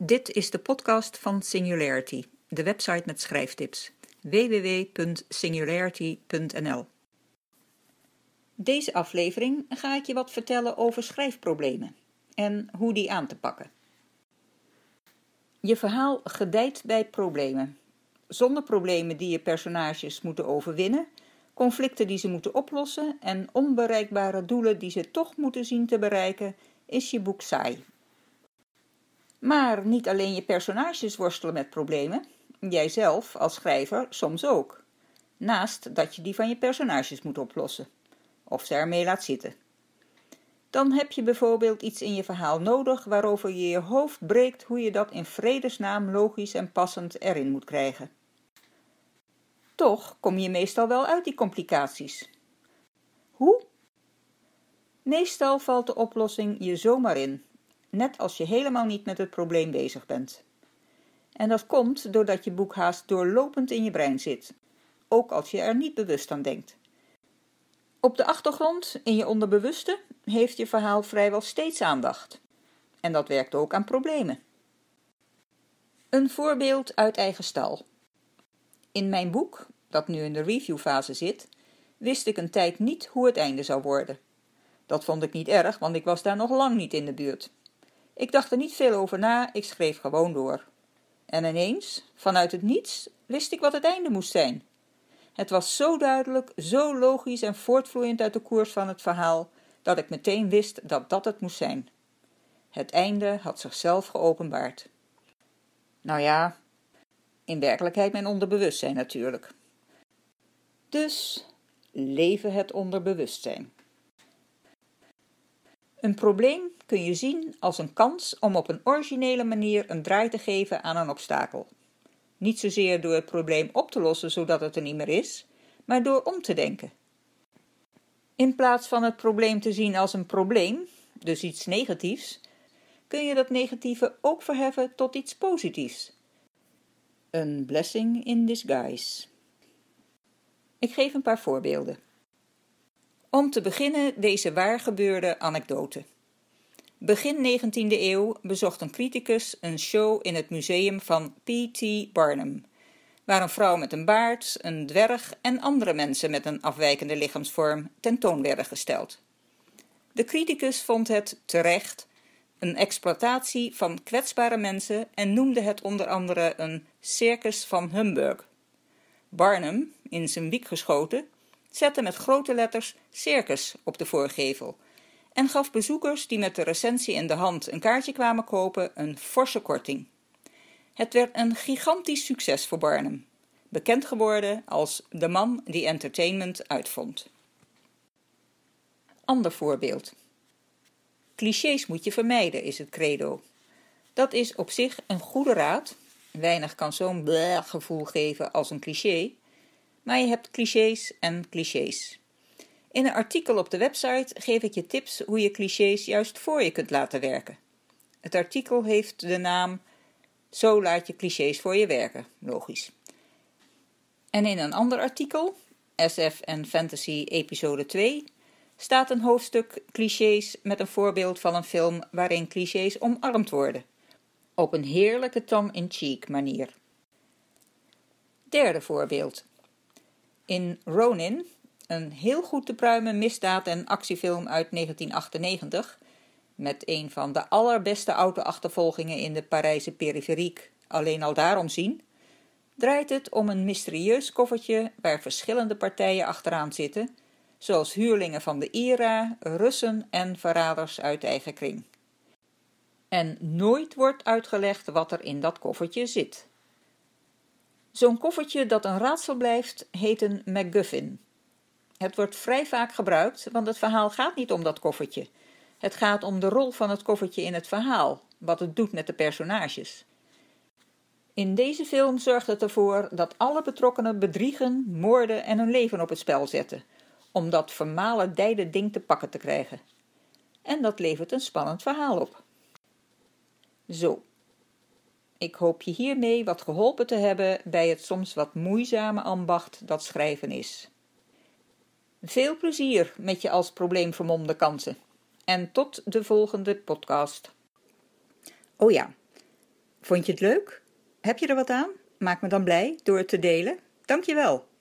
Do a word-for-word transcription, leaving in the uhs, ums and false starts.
Dit is de podcast van Singularity, de website met schrijftips. w w w punt singularity punt n l. Deze aflevering ga ik je wat vertellen over schrijfproblemen en hoe die aan te pakken. Je verhaal gedijt bij problemen. Zonder problemen die je personages moeten overwinnen, conflicten die ze moeten oplossen en onbereikbare doelen die ze toch moeten zien te bereiken, is je boek saai. Maar niet alleen je personages worstelen met problemen, jijzelf als schrijver soms ook. Naast dat je die van je personages moet oplossen, of ze ermee laat zitten. Dan heb je bijvoorbeeld iets in je verhaal nodig waarover je je hoofd breekt hoe je dat in vredesnaam logisch en passend erin moet krijgen. Toch kom je meestal wel uit die complicaties. Hoe? Meestal valt de oplossing je zomaar in, net als je helemaal niet met het probleem bezig bent. En dat komt doordat je boek haast doorlopend in je brein zit, ook als je er niet bewust aan denkt. Op de achtergrond, in je onderbewuste, heeft je verhaal vrijwel steeds aandacht. En dat werkt ook aan problemen. Een voorbeeld uit eigen stal. In mijn boek, dat nu in de reviewfase zit, wist ik een tijd niet hoe het einde zou worden. Dat vond ik niet erg, want ik was daar nog lang niet in de buurt. Ik dacht er niet veel over na, ik schreef gewoon door. En ineens, vanuit het niets, wist ik wat het einde moest zijn. Het was zo duidelijk, zo logisch en voortvloeiend uit de koers van het verhaal, dat ik meteen wist dat dat het moest zijn. Het einde had zichzelf geopenbaard. Nou ja, in werkelijkheid mijn onderbewustzijn natuurlijk. Dus leven het onderbewustzijn. Een probleem kun je zien als een kans om op een originele manier een draai te geven aan een obstakel. Niet zozeer door het probleem op te lossen zodat het er niet meer is, maar door om te denken. In plaats van het probleem te zien als een probleem, dus iets negatiefs, kun je dat negatieve ook verheffen tot iets positiefs. Een blessing in disguise. Ik geef een paar voorbeelden. Om te beginnen deze waargebeurde anekdote. Begin negentiende eeuw bezocht een criticus een show in het museum van P T Barnum, waar een vrouw met een baard, een dwerg en andere mensen met een afwijkende lichaamsvorm tentoon werden gesteld. De criticus vond het, terecht, een exploitatie van kwetsbare mensen en noemde het onder andere een circus van humbug. Barnum, in zijn wiek geschoten, zette met grote letters circus op de voorgevel en gaf bezoekers die met de recensie in de hand een kaartje kwamen kopen een forse korting. Het werd een gigantisch succes voor Barnum, bekend geworden als de man die entertainment uitvond. Ander voorbeeld. Clichés moet je vermijden, is het credo. Dat is op zich een goede raad. Weinig kan zo'n bleh gevoel geven als een cliché. Maar je hebt clichés en clichés. In een artikel op de website geef ik je tips hoe je clichés juist voor je kunt laten werken. Het artikel heeft de naam Zo laat je clichés voor je werken, logisch. En in een ander artikel, S F en Fantasy episode twee, staat een hoofdstuk clichés met een voorbeeld van een film waarin clichés omarmd worden. Op een heerlijke tongue-in-cheek manier. Derde voorbeeld. In Ronin, een heel goed te pruimen misdaad- en actiefilm uit negentien achtennegentig, met een van de allerbeste auto-achtervolgingen in de Parijse periferiek, alleen al daarom zien, draait het om een mysterieus koffertje waar verschillende partijen achteraan zitten, zoals huurlingen van de I R A, Russen en verraders uit eigen kring. En nooit wordt uitgelegd wat er in dat koffertje zit. Zo'n koffertje dat een raadsel blijft, heet een MacGuffin. Het wordt vrij vaak gebruikt, want het verhaal gaat niet om dat koffertje. Het gaat om de rol van het koffertje in het verhaal, wat het doet met de personages. In deze film zorgt het ervoor dat alle betrokkenen bedriegen, moorden en hun leven op het spel zetten, om dat vermalendijde ding te pakken te krijgen. En dat levert een spannend verhaal op. Zo. Ik hoop je hiermee wat geholpen te hebben bij het soms wat moeizame ambacht dat schrijven is. Veel plezier met je als probleemvermomde kansen. En tot de volgende podcast. Oh ja, Vond je het leuk? Heb je er wat aan? Maak me dan blij door het te delen. Dank je wel.